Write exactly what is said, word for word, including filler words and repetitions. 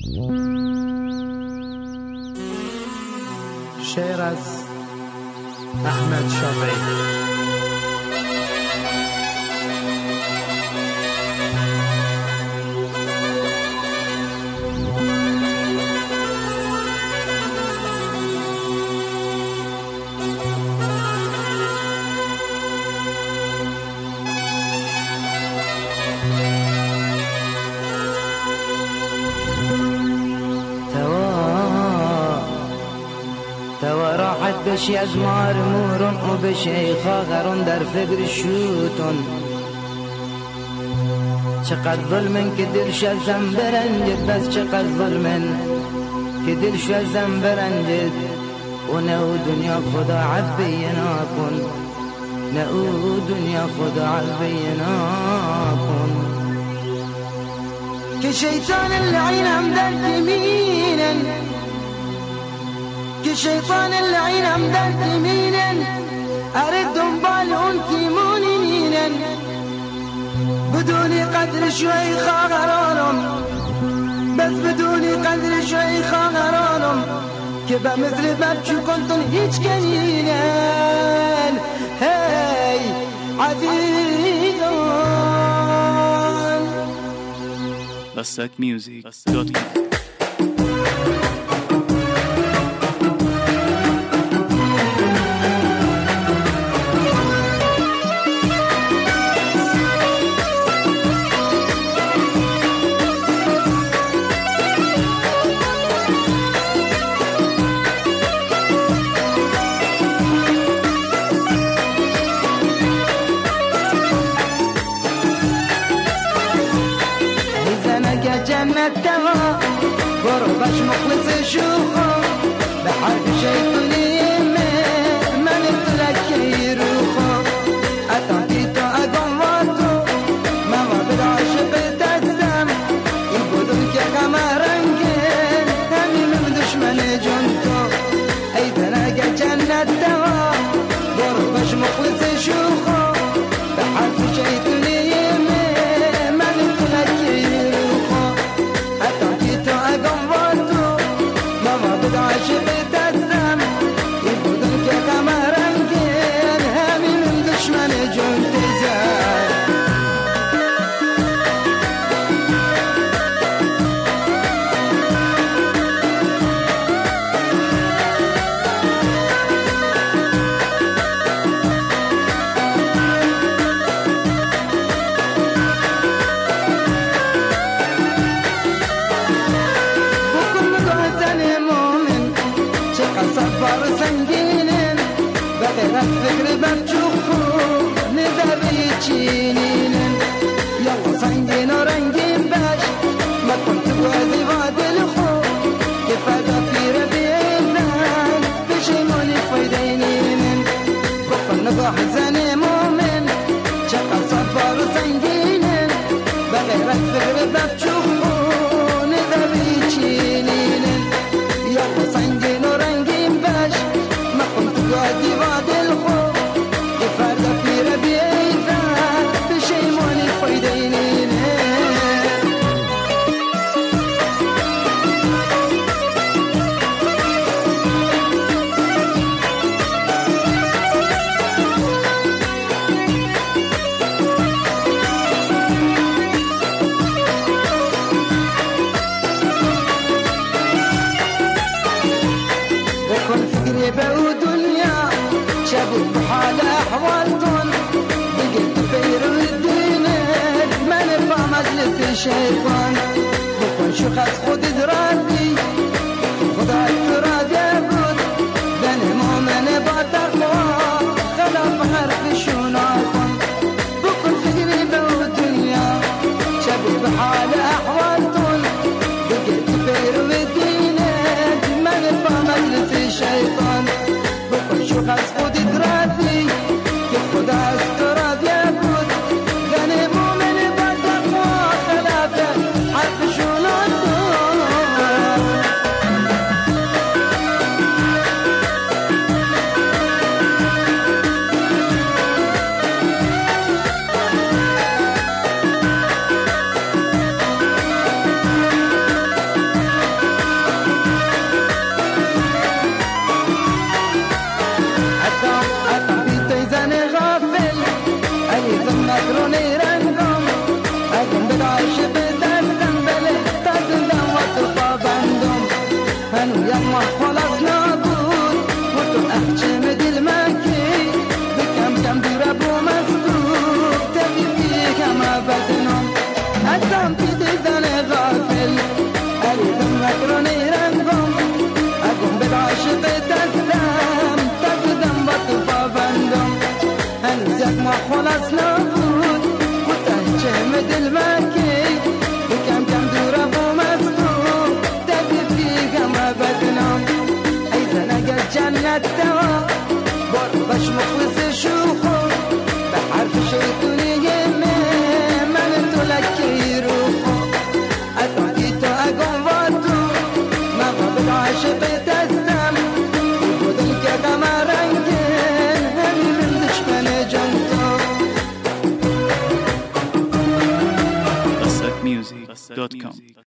شعر از احمد شافعی. بشی از مارمورون و بشی خاغرون در فکر شوتون چقدر ظلمن که دلش ازم برنجد بس چقدر ظلمن که دلش ازم برنجد و نه دنیا خدا عفینا کن نه دنیا خدا عفینا کن که شیطان اللعینم در یمینن که شیطان اللعینم در یمینن ارد دنبال اون تیمونینن بدون قدر شوی خاغرانم بس بدون قدر شوی خاغرانم که به مثل بچو کنتن هیچ کنینن هی عزیزان Lassak Music dot com جنت توا برو باش مخلص شوخو بحرف شيطاني من تلكي روخو اتعطي تو اقواتو ما وابد عاشق تسلم يبودون كي قمرنجين همي من دشمن جنتو اي تلاقى جنت توا برو باش مخلص شوخو بحرف شيطاني فكر بمشوفه نذبي تشينين يلا سنجين ورنجين باش ما كنت بوادي واد الخو كيف هذا في ربيعنا بشي موني فايدينين بقى نضح زاني مؤمن شقا صبر سنجين بغير فكر بمشوفه نذبي تشينين يلا سنجين ورنجين باش ما كنت بوادي واد بو دنيا شابوا بحال أحوالتون بقيت خير الدين ما نبقى مجلس الشيطان بكون شخص خد درادي خدا اعتراض يقول ذني مؤمن بتقوى خلاف حرف شناكم بكون فكري بو دنيا شابوا بحال أحوالتون بقيت خير الدين ما نبقى مجلس الشيطان شخص خودی درادی که خدا استراد یکود زن مومن با تقوا خلافه حرف شونان الدواء بار باش مخلص شوخو بحرف شيطوني يمي من تلكي روحو أتعكي تو أقوم واتو ما قبل عاشق تستم وبدن كغما رنجين همي من دشمن جنتو Dassak music dot com